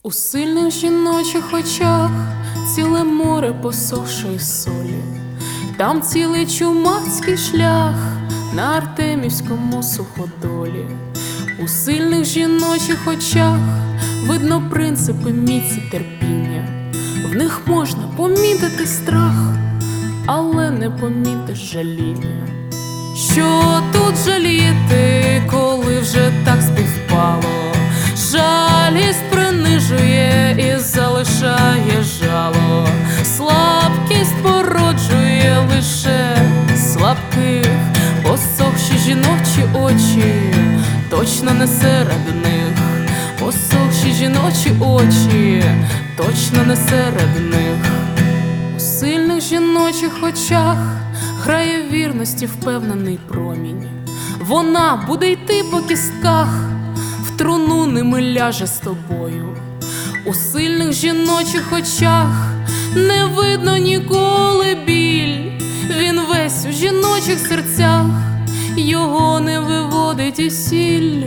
У сильних жіночих очах ціле море посохшої солі, там цілий чумацький шлях на Артемівському суходолі. У сильних жіночих очах видно принципи міці терпіння. В них можна помітити страх, але не помітиш жаління. Що тут жаліти, коли вже так співпало? Жалість принижує і залишає жало. Слабкість породжує лише слабких. Посохші жіночі очі, точно не серед них. Посохші жіночі очі, точно не серед них. У сильних жіночих очах грає вірності впевнений промінь. Вона буде йти по кістках, в труну ними ляже з тобою. У сильних жіночих очах не видно ніколи біль. Він весь у жіночих серцях, його не виводить і сіль.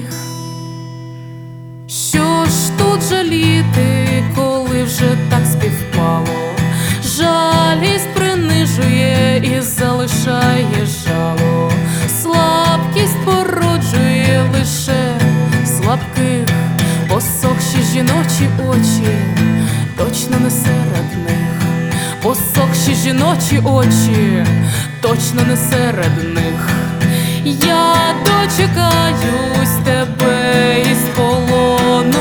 Що ж тут жаліти, коли вже так співпало? Жалість принижує і залишає жало. Слабкість породжує лише слабких. Посохші жіночі очі, точно не серед них. Посохші жіночі очі, точно не серед них. Я дочекаюсь тебе із полону.